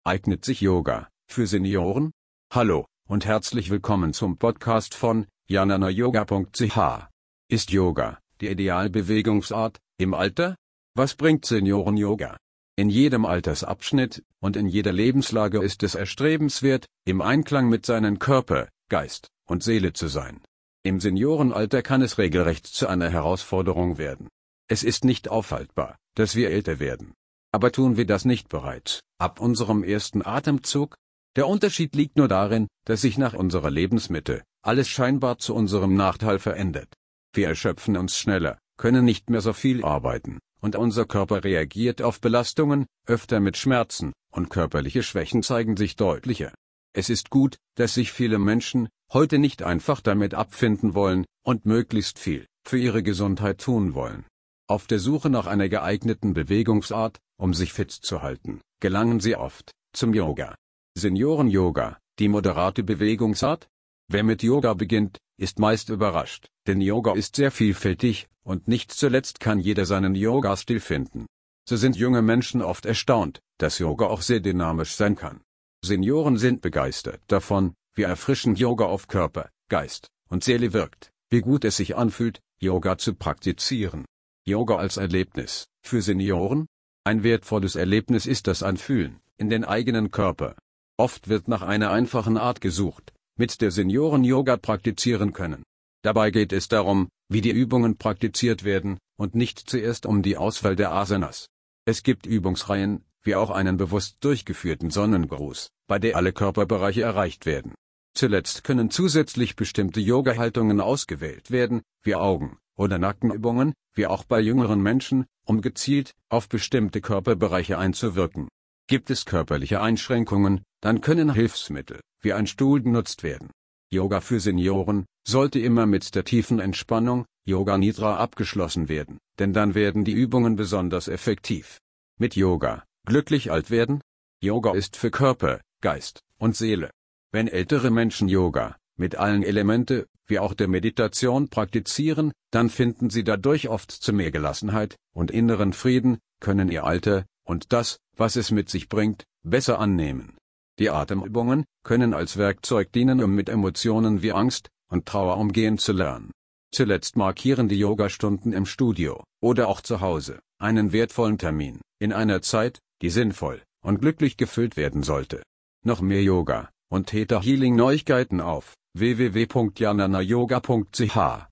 Eignet sich Yoga für Senioren? Hallo und herzlich willkommen zum Podcast von jananayoga.ch. Ist Yoga die Idealbewegungsart im Alter? Was bringt Senioren-Yoga? In jedem Altersabschnitt und in jeder Lebenslage ist es erstrebenswert, im Einklang mit seinem Körper, Geist und Seele zu sein. Im Seniorenalter kann es regelrecht zu einer Herausforderung werden. Es ist nicht aufhaltbar, dass wir älter werden. Aber tun wir das nicht bereits, ab unserem ersten Atemzug? Der Unterschied liegt nur darin, dass sich nach unserer Lebensmitte alles scheinbar zu unserem Nachteil verändert. Wir erschöpfen uns schneller, können nicht mehr so viel arbeiten, und unser Körper reagiert auf Belastungen, öfter mit Schmerzen, und körperliche Schwächen zeigen sich deutlicher. Es ist gut, dass sich viele Menschen heute nicht einfach damit abfinden wollen und möglichst viel für ihre Gesundheit tun wollen. Auf der Suche nach einer geeigneten Bewegungsart, um sich fit zu halten, gelangen sie oft zum Yoga. Senioren-Yoga, die moderate Bewegungsart? Wer mit Yoga beginnt, ist meist überrascht, denn Yoga ist sehr vielfältig, und nicht zuletzt kann jeder seinen Yoga-Stil finden. So sind junge Menschen oft erstaunt, dass Yoga auch sehr dynamisch sein kann. Senioren sind begeistert davon, wie erfrischend Yoga auf Körper, Geist und Seele wirkt, wie gut es sich anfühlt, Yoga zu praktizieren. Yoga als Erlebnis für Senioren? Ein wertvolles Erlebnis ist das Einfühlen in den eigenen Körper. Oft wird nach einer einfachen Art gesucht, mit der Senioren Yoga praktizieren können. Dabei geht es darum, wie die Übungen praktiziert werden, und nicht zuerst um die Auswahl der Asanas. Es gibt Übungsreihen, wie auch einen bewusst durchgeführten Sonnengruß, bei der alle Körperbereiche erreicht werden. Zuletzt können zusätzlich bestimmte Yoga-Haltungen ausgewählt werden, wie Augen- oder Nackenübungen, wie auch bei jüngeren Menschen, um gezielt auf bestimmte Körperbereiche einzuwirken. Gibt es körperliche Einschränkungen, dann können Hilfsmittel, wie ein Stuhl, genutzt werden. Yoga für Senioren sollte immer mit der tiefen Entspannung, Yoga Nidra, abgeschlossen werden, denn dann werden die Übungen besonders effektiv. Mit Yoga glücklich alt werden? Yoga ist für Körper, Geist und Seele. Wenn ältere Menschen Yoga mit allen Elementen, wie auch der Meditation, praktizieren, dann finden sie dadurch oft zu mehr Gelassenheit und inneren Frieden, können ihr Alter und das, was es mit sich bringt, besser annehmen. Die Atemübungen können als Werkzeug dienen, um mit Emotionen wie Angst und Trauer umgehen zu lernen. Zuletzt markieren die Yogastunden im Studio oder auch zu Hause einen wertvollen Termin in einer Zeit, die sinnvoll und glücklich gefüllt werden sollte. Noch mehr Yoga und Theta Healing Neuigkeiten auf www.jananayoga.ch